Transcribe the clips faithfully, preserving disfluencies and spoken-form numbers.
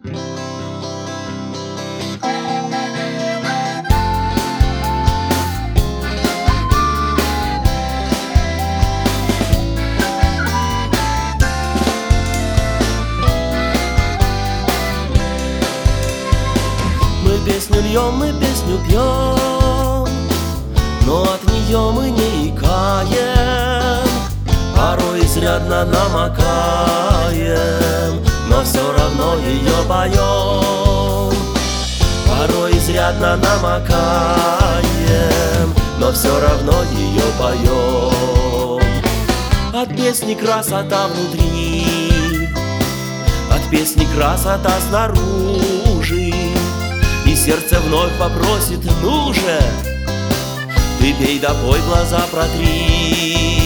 Мы песню льем, мы песню пьем, но от нее мы не икаем. Порой изрядно намокаем, но все равно ее поем. Порой изрядно намокаем, но все равно ее поем. От песни красота внутри, от песни красота снаружи, и сердце вновь попросит: ну же, ты пей да пой, глаза протри.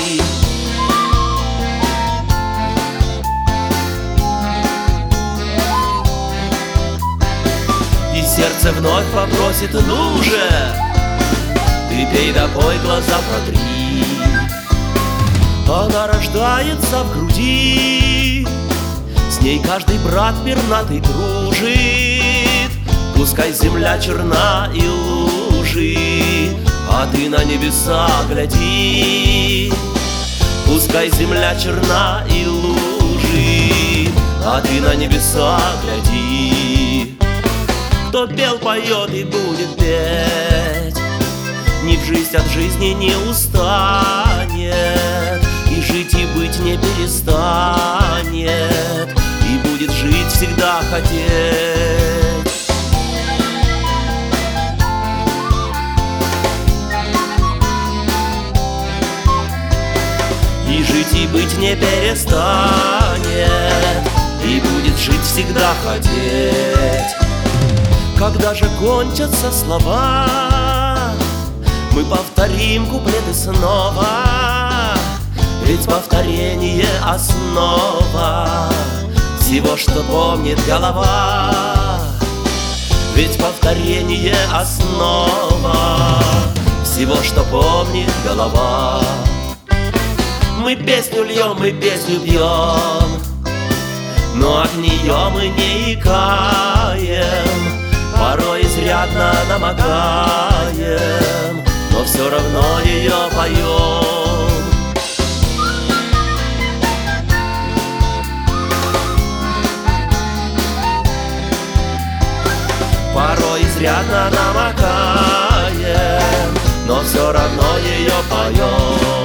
И сердце вновь попросит: ну же, ты пей да пой, глаза протри. Она рождается в груди, с ней каждый брат пернатый дружит. Пускай земля черна и лужи, а ты на небеса гляди. Пускай земля черна и лужи, а ты на небеса гляди. Кто пел, поет и будет петь, ни в жизнь от жизни не устанет, и жить и быть не перестанет, и будет жить всегда хотеть. И жить и быть не перестанет, и будет жить всегда хотеть. Когда же кончатся слова, мы повторим куплеты снова, ведь повторение основа всего, что помнит голова. Ведь повторение основа всего, что помнит голова. Мы песню льем, мы песню пьем, но от нее мы не икаем. Порой изрядно намокаем, но все равно ее поем. Порой изрядно намокаем, но все равно ее поем.